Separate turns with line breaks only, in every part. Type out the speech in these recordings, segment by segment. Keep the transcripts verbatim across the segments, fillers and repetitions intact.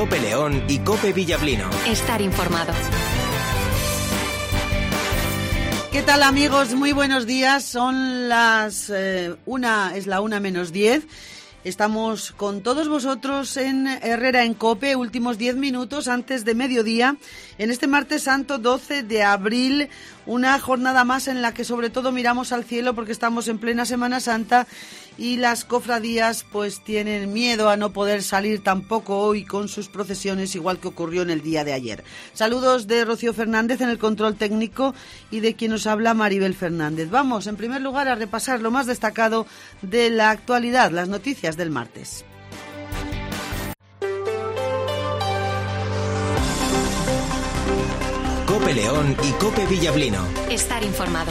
COPE León y COPE Villablino.
Estar informado.
¿Qué tal, amigos? Muy buenos días. Son las eh, una, es la una menos diez. Estamos con todos vosotros en Herrera en COPE, últimos diez minutos antes de mediodía, en este martes santo doce de abril, una jornada más en la que sobre todo miramos al cielo porque estamos en plena Semana Santa y las cofradías pues tienen miedo a no poder salir tampoco hoy con sus procesiones, igual que ocurrió en el día de ayer. Saludos de Rocío Fernández en el control técnico y de quien nos habla, Maribel Fernández. Vamos, en primer lugar, a repasar lo más destacado de la actualidad, las noticias del martes.
COPE León y COPE Villablino.
Estar informado.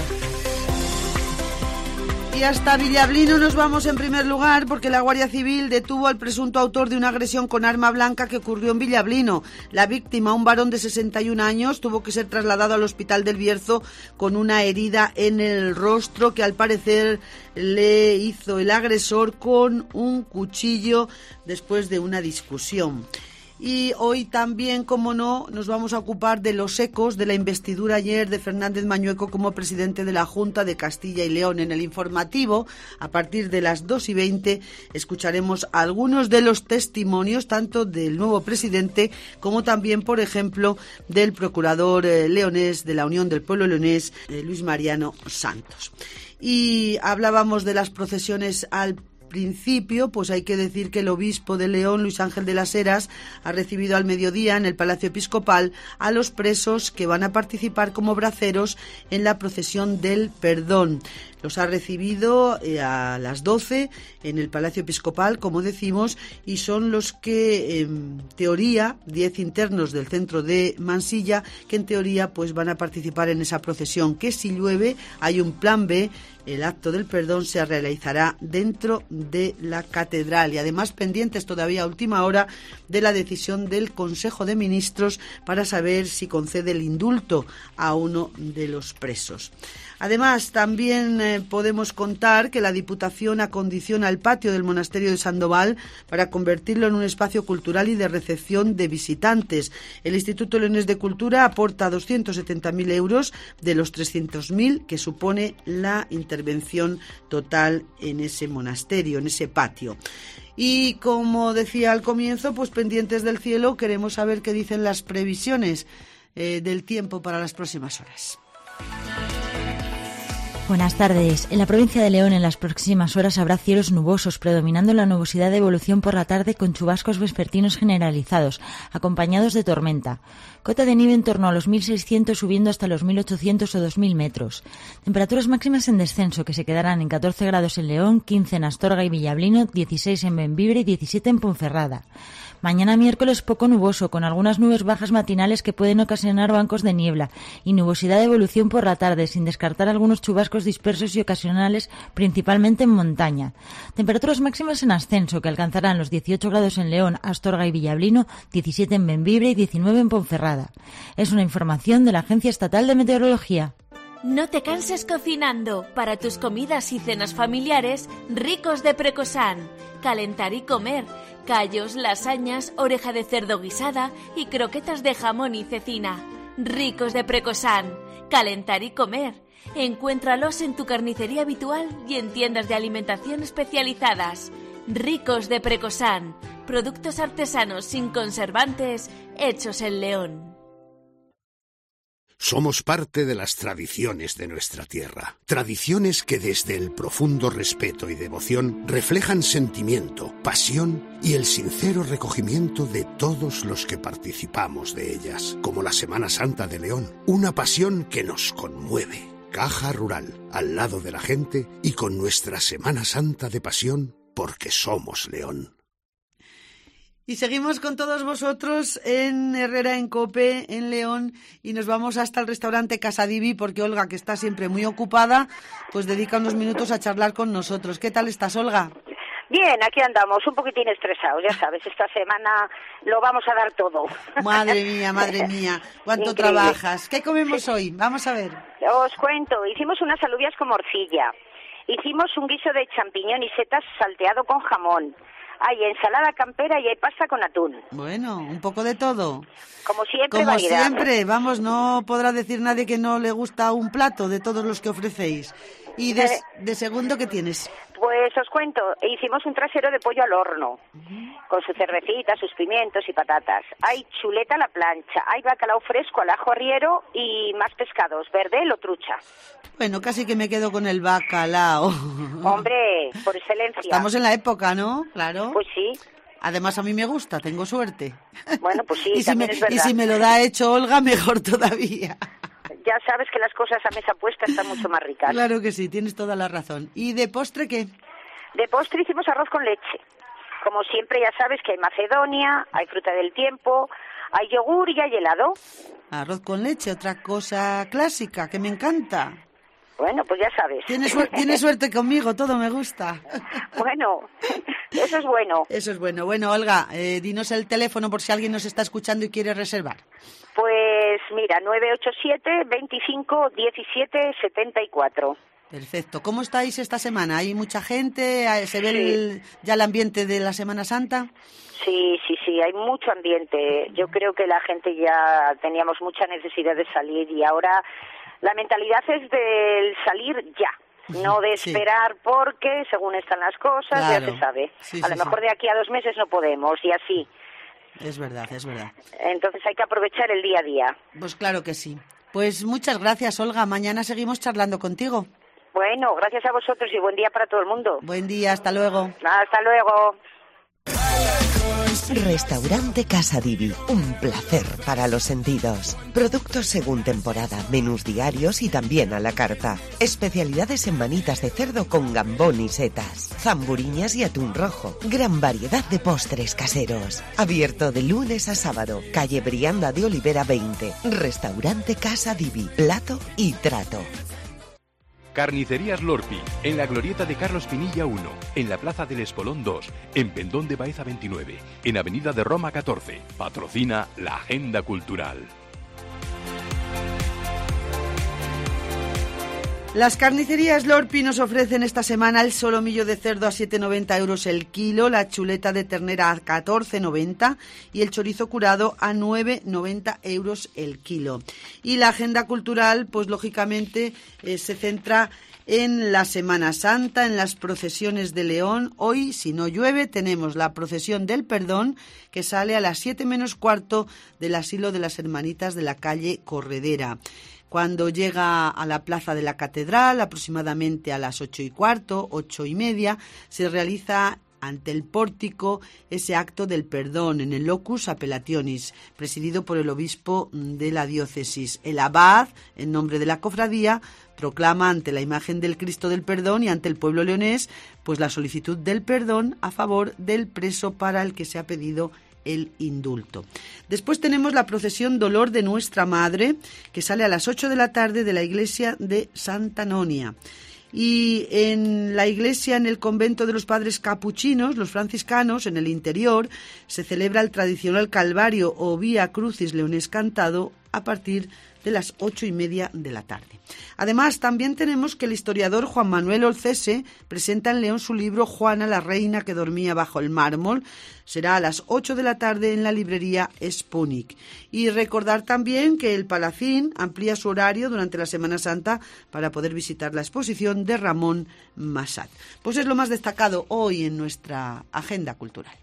Y hasta Villablino nos vamos en primer lugar porque la Guardia Civil detuvo al presunto autor de una agresión con arma blanca que ocurrió en Villablino. La víctima, un varón de sesenta y un años, tuvo que ser trasladado al hospital del Bierzo con una herida en el rostro que al parecer le hizo el agresor con un cuchillo después de una discusión. Y hoy también, como no, nos vamos a ocupar de los ecos de la investidura ayer de Fernández Mañueco como presidente de la Junta de Castilla y León. En el informativo, a partir de las dos y veinte, escucharemos algunos de los testimonios, tanto del nuevo presidente como también, por ejemplo, del procurador eh, leonés de la Unión del Pueblo Leonés, eh, Luis Mariano Santos. Y hablábamos de las procesiones al principio, pues hay que decir que el obispo de León, Luis Ángel de las Heras, ha recibido al mediodía en el Palacio Episcopal a los presos que van a participar como braceros en la procesión del perdón. Los ha recibido eh, a las doce en el Palacio Episcopal, como decimos, y son los que, en teoría, diez internos del centro de Mansilla, que en teoría pues van a participar en esa procesión, que si llueve hay un plan B. El acto del perdón se realizará dentro de la catedral y además pendientes todavía a última hora de la decisión del Consejo de Ministros para saber si concede el indulto a uno de los presos. Además, también eh, podemos contar que la Diputación acondiciona el patio del Monasterio de Sandoval para convertirlo en un espacio cultural y de recepción de visitantes. El Instituto Leonés de Cultura aporta doscientos setenta mil euros de los trescientos mil que supone la intervención total en ese monasterio, en ese patio. Y como decía al comienzo, pues pendientes del cielo, queremos saber qué dicen las previsiones eh, del tiempo para las próximas horas.
Buenas tardes. En la provincia de León en las próximas horas habrá cielos nubosos, predominando la nubosidad de evolución por la tarde con chubascos vespertinos generalizados, acompañados de tormenta. Cota de nieve en torno a los mil seiscientos, subiendo hasta los mil ochocientos o dos mil metros. Temperaturas máximas en descenso, que se quedarán en catorce grados en León, quince en Astorga y Villablino, dieciséis en Bembibre y diecisiete en Ponferrada. Mañana miércoles poco nuboso, con algunas nubes bajas matinales que pueden ocasionar bancos de niebla y nubosidad de evolución por la tarde, sin descartar algunos chubascos dispersos y ocasionales, principalmente en montaña. Temperaturas máximas en ascenso, que alcanzarán los dieciocho grados en León, Astorga y Villablino, diecisiete en Bembibre y diecinueve en Ponferrada. Es una información de la Agencia Estatal de Meteorología.
No te canses cocinando. Para tus comidas y cenas familiares, Ricos de Precosán. Calentar y comer. Callos, lasañas, oreja de cerdo guisada y croquetas de jamón y cecina. Ricos de Precosán. Calentar y comer. Encuéntralos en tu carnicería habitual y en tiendas de alimentación especializadas. Ricos de Precosán. Productos artesanos sin conservantes, hechos en León.
Somos parte de las tradiciones de nuestra tierra. Tradiciones que desde el profundo respeto y devoción reflejan sentimiento, pasión y el sincero recogimiento de todos los que participamos de ellas. Como la Semana Santa de León, una pasión que nos conmueve. Caja Rural, al lado de la gente y con nuestra Semana Santa de pasión, porque somos León.
Y seguimos con todos vosotros en Herrera en COPE, en León, y nos vamos hasta el restaurante Casa Divi porque Olga, que está siempre muy ocupada, pues dedica unos minutos a charlar con nosotros. ¿Qué tal estás, Olga?
Bien, aquí andamos, un poquitín estresados, ya sabes, esta semana lo vamos a dar todo.
Madre mía, madre mía, ¿cuánto
Increíble.
trabajas? ¿Qué comemos hoy? Vamos a ver.
Os cuento, hicimos unas alubias con morcilla, hicimos un guiso de champiñón y setas salteado con jamón, Hay ensalada campera y hay pasta con atún.
Bueno, un poco de todo.
Como siempre,
Como
variedad.
siempre, vamos, no podrá decir nadie que no le gusta un plato de todos los que ofrecéis. ¿Y de,
Eh,
de segundo qué tienes?
Pues os cuento, hicimos un trasero de pollo al horno, con su cervecita, sus pimientos y patatas. Hay chuleta a la plancha, hay bacalao fresco al ajo arriero y más pescados, verdel o trucha.
Bueno, casi que me quedo con el bacalao.
Hombre, por excelencia.
Estamos en la época, ¿no? Claro.
Pues sí.
Además, a mí me gusta, tengo suerte.
Bueno, pues sí,
y, si
también
me,
es verdad.
y si me lo da hecho Olga, mejor todavía.
Ya sabes que las cosas a mesa puesta están mucho más ricas.
Claro que sí, tienes toda la razón. ¿Y de postre qué?
De postre hicimos arroz con leche. Como siempre, ya sabes que hay macedonia, hay fruta del tiempo, hay yogur y hay helado.
Arroz con leche, otra cosa clásica que me encanta.
Bueno, pues ya sabes.
Tienes, suer- tienes suerte conmigo, todo me gusta.
Bueno, eso es bueno.
Eso es bueno. Bueno, Olga, eh, dinos el teléfono por si alguien nos está escuchando y quiere reservar.
Pues mira, nueve ocho siete, veinticinco, diecisiete, setenta y cuatro.
Perfecto. ¿Cómo estáis esta semana? ¿Hay mucha gente? ¿Se ve
Sí.
el- ya el ambiente de la Semana Santa?
Sí, sí, sí, hay mucho ambiente. Yo creo que la gente ya teníamos mucha necesidad de salir y ahora la mentalidad es del salir ya, no de
Sí.
esperar porque según están las cosas,
Claro.
ya se sabe.
Sí,
a
sí,
lo mejor
sí.
de aquí a dos meses no podemos y así.
Es verdad, es verdad.
Entonces hay que aprovechar el día a día.
Pues claro que sí. Pues muchas gracias, Olga. Mañana seguimos charlando contigo.
Bueno, gracias a vosotros y buen día para todo el mundo.
Buen día, hasta luego.
Hasta luego.
Restaurante Casa Divi, un placer para los sentidos. Productos según temporada, menús diarios y también a la carta. Especialidades en manitas de cerdo con gambón y setas, zamburiñas y atún rojo. Gran variedad de postres caseros. Abierto de lunes a sábado. Calle Brianda de Olivera veinte. Restaurante Casa Divi, plato y trato.
Carnicerías Lorpi, en la glorieta de Carlos Pinilla uno, en la Plaza del Espolón dos, en Pendón de Baeza veintinueve, en Avenida de Roma catorce. Patrocina la Agenda Cultural.
Las carnicerías Lorpi nos ofrecen esta semana el solomillo de cerdo a siete noventa euros el kilo, la chuleta de ternera a catorce noventa y el chorizo curado a nueve noventa euros el kilo. Y la agenda cultural, pues lógicamente eh, se centra en la Semana Santa, en las procesiones de León. Hoy, si no llueve, tenemos la procesión del Perdón, que sale a las siete menos cuarto del asilo de las Hermanitas de la calle Corredera. Cuando llega a la plaza de la Catedral, aproximadamente a las ocho y cuarto, ocho y media, se realiza ante el pórtico ese acto del perdón en el Locus Appellationis, presidido por el obispo de la diócesis. El abad, en nombre de la cofradía, proclama ante la imagen del Cristo del Perdón y ante el pueblo leonés, pues la solicitud del perdón a favor del preso para el que se ha pedido el indulto. Después tenemos la procesión Dolor de Nuestra Madre, que sale a las ocho de la tarde de la iglesia de Santa Nonia. Y en la iglesia, en el convento de los padres capuchinos, los franciscanos, en el interior, se celebra el tradicional Calvario o Vía Crucis leonés cantado a partir de las ocho y media de la tarde. Además, también tenemos que el historiador Juan Manuel Olcese presenta en León su libro Juana, la reina que dormía bajo el mármol. Será a las ocho de la tarde en la librería Spunic. Y recordar también que el Palacín amplía su horario durante la Semana Santa para poder visitar la exposición de Ramón Massat. Pues es lo más destacado hoy en nuestra agenda cultural.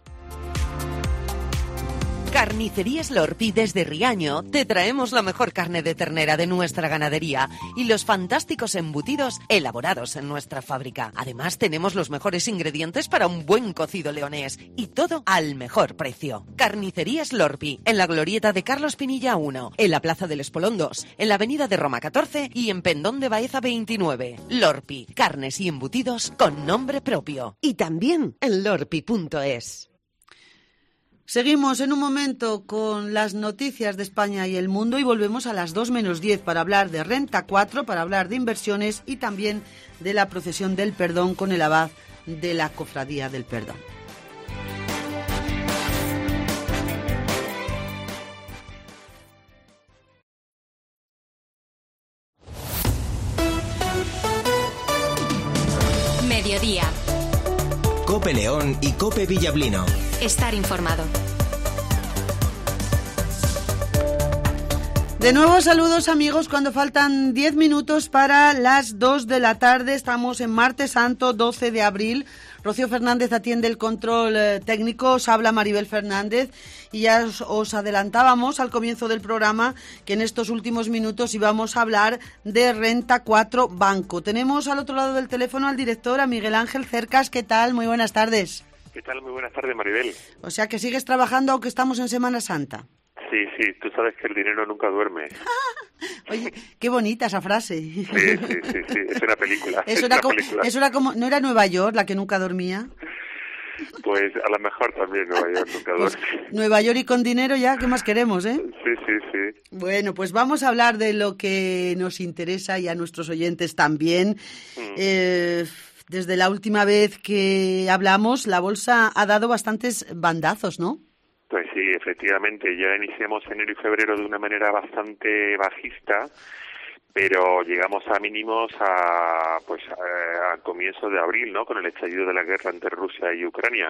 Carnicerías Lorpi desde Riaño te traemos la mejor carne de ternera de nuestra ganadería y los fantásticos embutidos elaborados en nuestra fábrica. Además tenemos los mejores ingredientes para un buen cocido leonés y todo al mejor precio. Carnicerías Lorpi en la glorieta de Carlos Pinilla uno, en la Plaza del Espolón dos, en la Avenida de Roma catorce y en Pendón de Baeza veintinueve. Lorpi, carnes y embutidos con nombre propio. Y también en lorpi punto es.
Seguimos en un momento con las noticias de España y el mundo y volvemos a las dos menos diez para hablar de Renta cuatro, para hablar de inversiones y también de la procesión del perdón con el abad de la Cofradía del Perdón.
Mediodía.
Cope León y Cope Villablino.
Estar informado.
De nuevo, saludos amigos, cuando faltan diez minutos para las dos de la tarde. Estamos en Martes Santo, doce de abril. Rocío Fernández atiende el control eh, técnico, os habla Maribel Fernández y ya os, os adelantábamos al comienzo del programa que en estos últimos minutos íbamos a hablar de Renta cuatro Banco. Tenemos al otro lado del teléfono al director, a Miguel Ángel Cercas. ¿Qué tal? Muy buenas tardes.
¿Qué tal? Muy buenas tardes, Maribel.
O sea que sigues trabajando aunque estamos en Semana Santa.
Sí, sí, tú sabes que el dinero nunca duerme.
Oye, qué bonita esa frase.
Sí, sí, sí, sí. Es una película.
Eso
es
era,
una
como,
película.
eso era como, ¿no era Nueva York la que nunca dormía?
Pues a lo mejor también Nueva York nunca
pues,
duerme.
Nueva York y con dinero ya, ¿qué más queremos, eh?
Sí, sí, sí.
Bueno, pues vamos a hablar de lo que nos interesa y a nuestros oyentes también. Mm. Eh, desde la última vez que hablamos, la bolsa ha dado bastantes bandazos, ¿no?
Pues sí, efectivamente, ya iniciamos enero y febrero de una manera bastante bajista, pero llegamos a mínimos a pues a, a comienzo de abril, ¿no? Con el estallido de la guerra entre Rusia y Ucrania.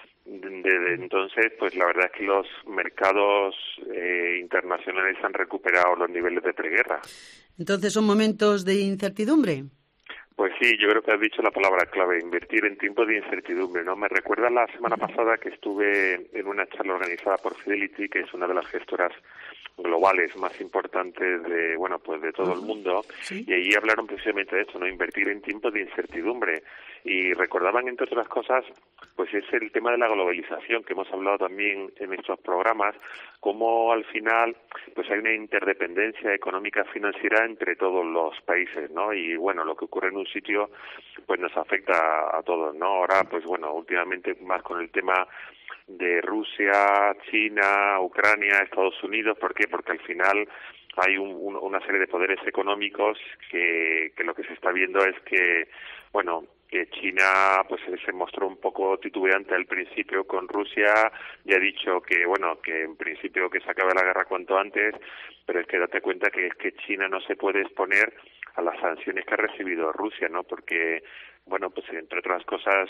Desde entonces, pues la verdad es que los mercados eh, internacionales han recuperado los niveles de preguerra.
Entonces, ¿son momentos de incertidumbre?
Pues sí, yo creo que has dicho la palabra clave, invertir en tiempos de incertidumbre, ¿no? Me recuerda la semana pasada que estuve en una charla organizada por Fidelity, que es una de las gestoras globales más importantes de, bueno, pues de todo el mundo, ¿sí? Y allí hablaron precisamente de esto, ¿no? Invertir en tiempos de incertidumbre. Y recordaban, entre otras cosas, pues es el tema de la globalización, que hemos hablado también en estos programas, cómo al final pues hay una interdependencia económica financiera entre todos los países, ¿no? Y bueno, lo que ocurre en un sitio pues nos afecta a, a todos, ¿no? Ahora, pues bueno, últimamente más con el tema de Rusia, China, Ucrania, Estados Unidos. ¿Por qué? Porque al final hay un, un, una serie de poderes económicos que, que lo que se está viendo es que, bueno, que China pues se mostró un poco titubeante al principio con Rusia y ha dicho que, bueno, que en principio que se acabe la guerra cuanto antes, pero es que date cuenta que es que China no se puede exponer a las sanciones que ha recibido Rusia, ¿no? Porque, bueno, pues entre otras cosas,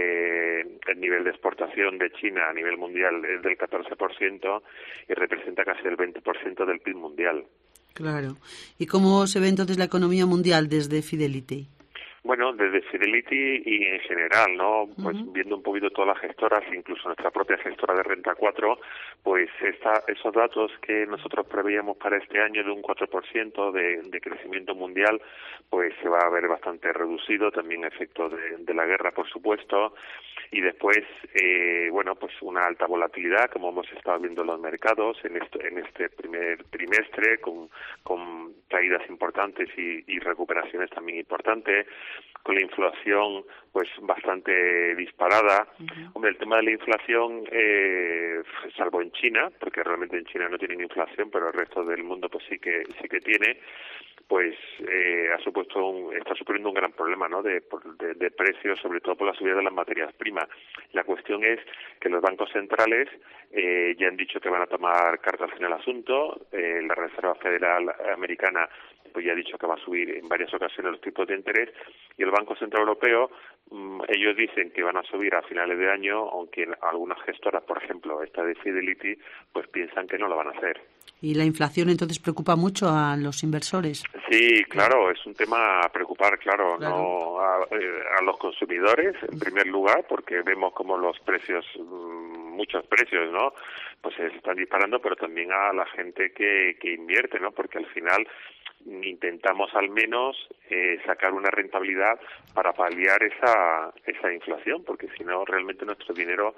eh, el nivel de exportación de China a nivel mundial es del catorce por ciento y representa casi el veinte por ciento del P I B mundial.
Claro. ¿Y cómo se ve entonces la economía mundial desde Fidelity?
Bueno, desde Fidelity y en general, ¿no? Pues uh-huh. Viendo un poquito todas las gestoras, incluso nuestra propia gestora de Renta cuatro, pues esta, esos datos que nosotros preveíamos para este año de un cuatro por ciento de, de crecimiento mundial, pues se va a ver bastante reducido, también efecto de, de la guerra, por supuesto, y después, eh, bueno, pues una alta volatilidad, como hemos estado viendo en los mercados en este, en este primer trimestre, con, con caídas importantes y, y recuperaciones también importantes, con la inflación pues bastante disparada. Uh-huh. Hombre, el tema de la inflación, eh, salvo en China, porque realmente en China no tienen inflación, pero el resto del mundo pues sí que sí que tiene, pues eh, ha supuesto un, está suponiendo un gran problema, ¿no? De, de, de precios, sobre todo por la subida de las materias primas. La cuestión es que los bancos centrales eh, ya han dicho que van a tomar cartas en el asunto. Eh, la Reserva Federal Americana pues ya ha dicho que va a subir en varias ocasiones los tipos de interés, y el Banco Central Europeo, mmm, ellos dicen que van a subir a finales de año, aunque algunas gestoras, por ejemplo, esta de Fidelity, pues piensan que no lo van a hacer.
¿Y la inflación entonces preocupa mucho a los inversores?
Sí, claro, es un tema a preocupar, claro, claro. no a, a los consumidores, en primer lugar, porque vemos como los precios, muchos precios, ¿no? Pues se están disparando, pero también a la gente que, que invierte, ¿no? Porque al final intentamos al menos eh, sacar una rentabilidad para paliar esa esa inflación, porque si no realmente nuestro dinero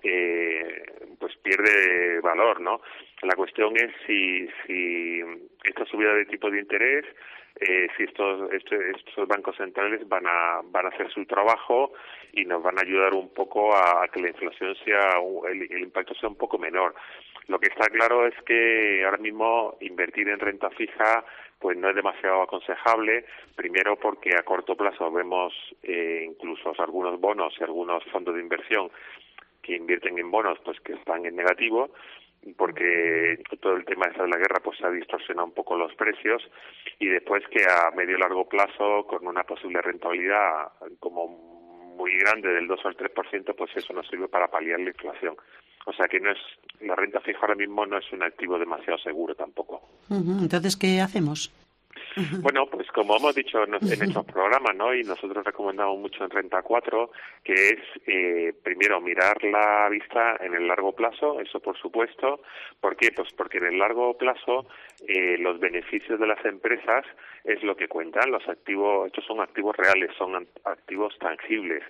eh, pues pierde valor, ¿no? La cuestión es si si esta subida de tipo de interés, eh, si estos, estos estos bancos centrales van a van a hacer su trabajo y nos van a ayudar un poco a, a que la inflación sea el, el impacto sea un poco menor. Lo que está claro es que ahora mismo invertir en renta fija pues no es demasiado aconsejable, primero porque a corto plazo vemos eh, incluso algunos bonos y algunos fondos de inversión que invierten en bonos pues que están en negativo, porque todo el tema de la guerra pues ha distorsionado un poco los precios, y después que a medio y largo plazo, con una posible rentabilidad como muy grande del dos o el tres por ciento, pues eso nos sirve para paliar la inflación. O sea que no es la renta fija ahora mismo no es un activo demasiado seguro tampoco.
Uh-huh. Entonces, ¿qué hacemos?
Bueno, pues como hemos dicho en estos programas, ¿no? Y nosotros recomendamos mucho en Renta cuatro, que es eh, primero mirar la vista en el largo plazo, eso por supuesto. ¿Por qué? Pues porque en el largo plazo eh, los beneficios de las empresas es lo que cuentan. Los activos, estos son activos reales, son activos tangibles.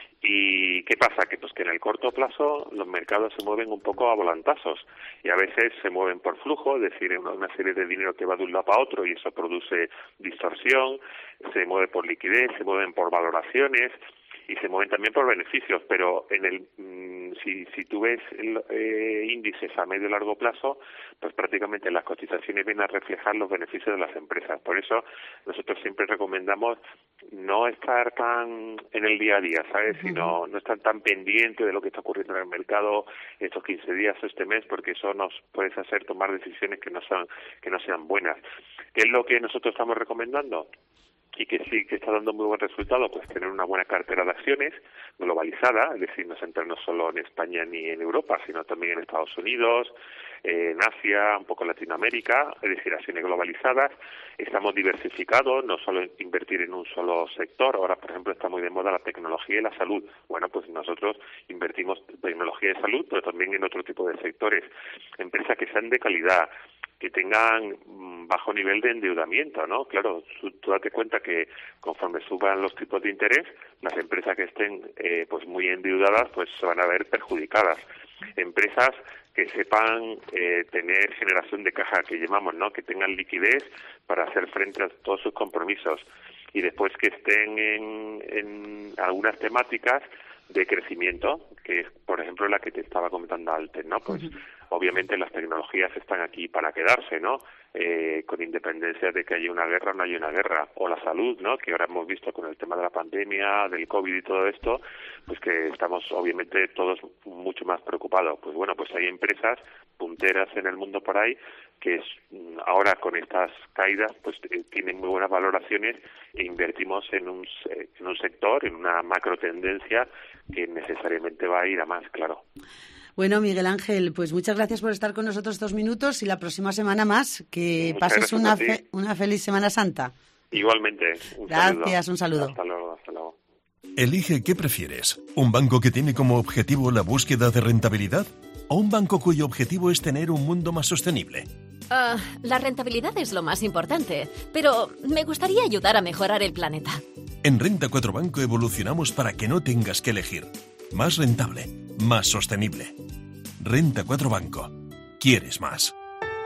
¿Y qué pasa? Que pues que en el corto plazo los mercados se mueven un poco a volantazos y a veces se mueven por flujo, es decir, una, una serie de dinero que va de un lado para otro y eso produce distorsión, se mueve por liquidez, se mueven por valoraciones y se mueven también por beneficios, pero en el mmm, si si tú ves el, eh, índices a medio y largo plazo, pues prácticamente las cotizaciones vienen a reflejar los beneficios de las empresas. Por eso nosotros siempre recomendamos no estar tan en el día a día, ¿sabes? Uh-huh. Sino no estar tan pendiente de lo que está ocurriendo en el mercado estos quince días o este mes, porque eso nos puede hacer tomar decisiones que no sean que no sean buenas. ¿Qué es lo que nosotros estamos recomendando? Y que sí que está dando muy buen resultado, pues tener una buena cartera de acciones globalizada, es decir, no centrarnos solo en España ni en Europa, sino también en Estados Unidos, eh, en Asia, un poco en Latinoamérica, es decir, acciones globalizadas. Estamos diversificados, no solo invertir en un solo sector. Ahora, por ejemplo, está muy de moda la tecnología y la salud. Bueno, pues nosotros invertimos en tecnología y salud, pero también en otro tipo de sectores. Empresas que sean de calidad, que tengan bajo nivel de endeudamiento, ¿no? Claro, tú, tú date cuenta que conforme suban los tipos de interés, las empresas que estén eh, pues muy endeudadas pues se van a ver perjudicadas. Empresas que sepan eh, tener generación de caja, que llamamos, ¿no? Que tengan liquidez para hacer frente a todos sus compromisos y después que estén en, en algunas temáticas de crecimiento, que es, por ejemplo, la que te estaba comentando antes, ¿no? Pues, uh-huh. Obviamente las tecnologías están aquí para quedarse, ¿no? Eh, con independencia de que haya una guerra o no haya una guerra, o la salud, ¿no? Que ahora hemos visto con el tema de la pandemia, del COVID y todo esto, pues que estamos obviamente todos mucho más preocupados. Pues bueno, pues hay empresas punteras en el mundo por ahí que es, ahora con estas caídas pues eh, tienen muy buenas valoraciones e invertimos en un, en un sector, en una macro tendencia que necesariamente va a ir a más, claro.
Bueno, Miguel Ángel, pues muchas gracias por estar con nosotros estos minutos y la próxima semana más. Que
muchas
pases una, fe, una feliz Semana Santa.
Igualmente. Un
gracias,
saludo.
Un saludo.
Hasta luego, hasta luego.
Elige qué prefieres, ¿un banco que tiene como objetivo la búsqueda de rentabilidad o un banco cuyo objetivo es tener un mundo más sostenible?
Uh, la rentabilidad es lo más importante, pero me gustaría ayudar a mejorar el planeta.
En Renta cuatro Banco evolucionamos para que no tengas que elegir. Más rentable, más sostenible. Renta cuatro Banco. ¿Quieres más?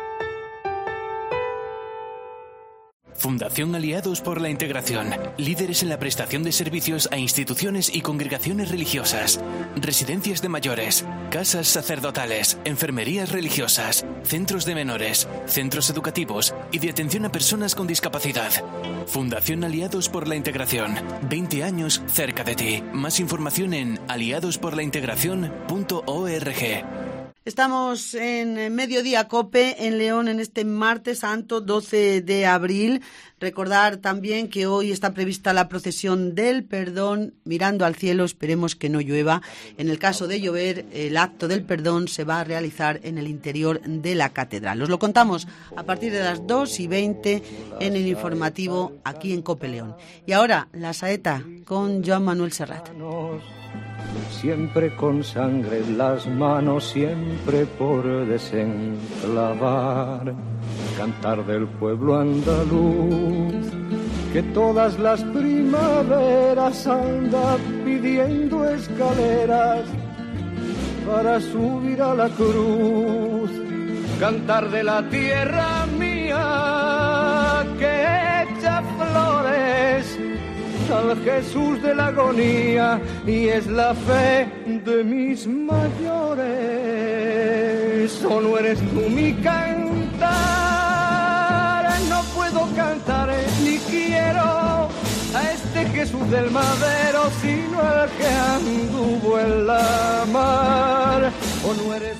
Fundación Aliados por la Integración, líderes en la prestación de servicios a instituciones y congregaciones religiosas, residencias de mayores, casas sacerdotales, enfermerías religiosas, centros de menores, centros educativos y de atención a personas con discapacidad. Fundación Aliados por la Integración, veinte años cerca de ti. Más información en aliados por la integración punto org.
Estamos en Mediodía COPE en León en este martes santo doce de abril. Recordar también que hoy está prevista la procesión del perdón mirando al cielo, esperemos que no llueva. En el caso de llover, el acto del perdón se va a realizar en el interior de la catedral. Os lo contamos a partir de las dos y veinte en el informativo aquí en COPE León. Y ahora, la saeta con Joan Manuel Serrat.
Siempre con sangre en las manos, siempre por desenclavar. Cantar del pueblo andaluz, que todas las primaveras anda pidiendo escaleras para subir a la cruz. Cantar de la tierra mía, que echa flores al Jesús de la agonía y es la fe de mis mayores. O no eres tú mi cantar, no puedo cantar ni quiero a este Jesús del madero, sino al que anduvo en la mar. O no eres